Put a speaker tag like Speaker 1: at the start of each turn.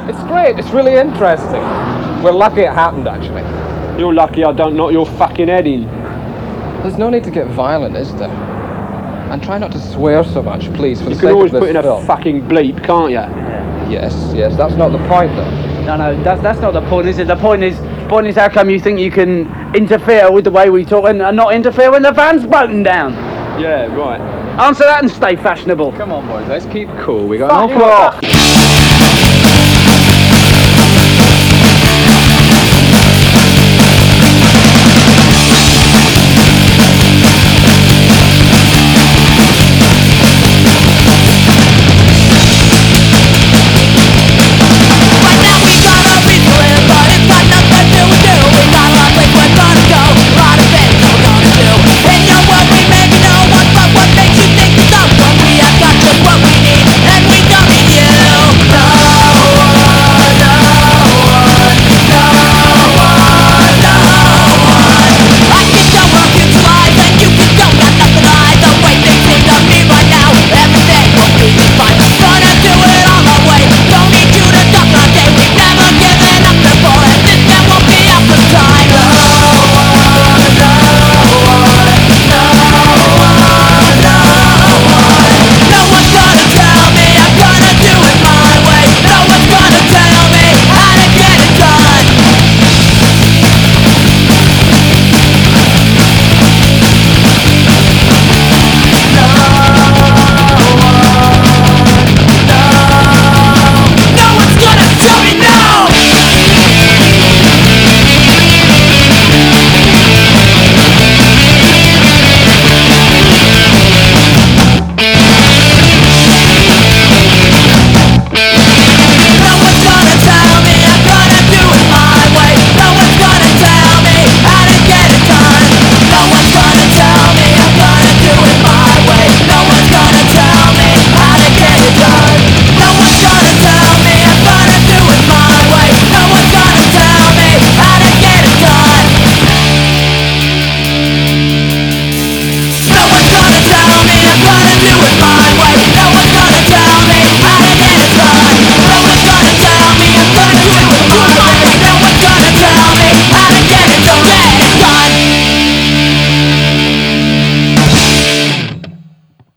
Speaker 1: It's great, it's really interesting. We're lucky it happened, actually.
Speaker 2: You're lucky I don't knock your fucking head in.
Speaker 1: There's no need to get violent, is there? And try not to swear so much, please, for the
Speaker 2: You
Speaker 1: sake
Speaker 2: can always
Speaker 1: of this
Speaker 2: put in
Speaker 1: film.
Speaker 2: a fucking bleep, can't you?
Speaker 1: Yes, that's not the point, though.
Speaker 3: No, that's not the point, is it? The point is how come you think you can interfere with the way we talk and not interfere when the van's broken down?
Speaker 2: Yeah, right.
Speaker 3: Answer that and stay fashionable.
Speaker 1: Come on, boys, let's keep cool. We got
Speaker 3: Fuck
Speaker 1: an awful
Speaker 3: you
Speaker 1: lot.